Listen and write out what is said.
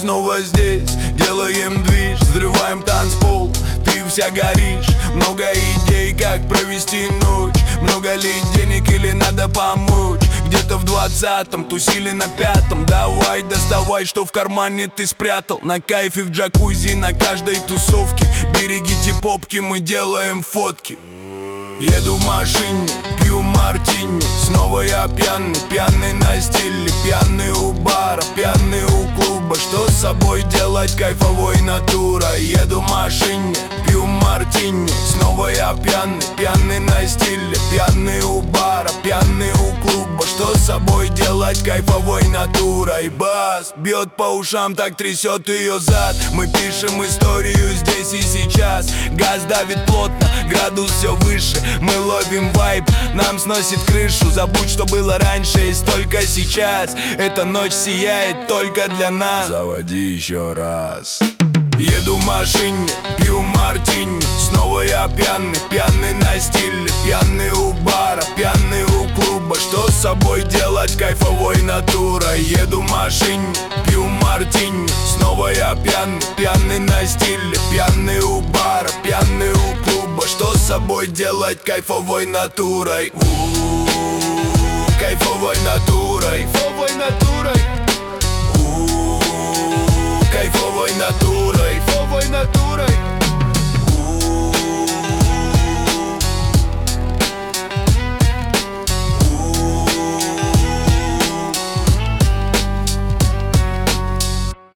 снова здесь, делаем движ, взрываем танцпол. Ты вся горишь, много идей, как провести ночь. Много ли денег или надо помочь? Где-то в 20-м, тусили на 5-м. Давай, доставай, что в кармане ты спрятал. На кайфе в джакузи, на каждой тусовке. Берегите попки, мы делаем фотки. Еду в машине, пью мартини. Снова я пьяный, пьяный на стиле. Пьяный у бара, пьяный у клуба. Что с собой делать, кайфовой натура. Еду в машине, пью мартини. Снова я пьяный, пьяный на стиле. Пьяный у бара, пьяный у клуба. Что с собой делать, кайфовой натурой. Бас бьет по ушам, так трясет ее зад. Мы пишем историю здесь и сейчас. Газ давит плотно, градус все выше. Мы ловим вайб, нам сносит крышу. Забудь, что было раньше, есть только сейчас. Эта ночь сияет только для нас. Заводи еще раз. Еду в машине, пью мартини. Снова я пьяный, пьяный на стиле. Пьяный у бара, пьяный у клуба. Что с собой делать, кайфовой натурой. Еду в машине, пью мартини. Снова я пьяный, пьяный на стиле. Пьяный у бара, пьяный у клуба. Что с собой делать, кайфовой натурой. Кайфовой натурой, кайфовой натурой.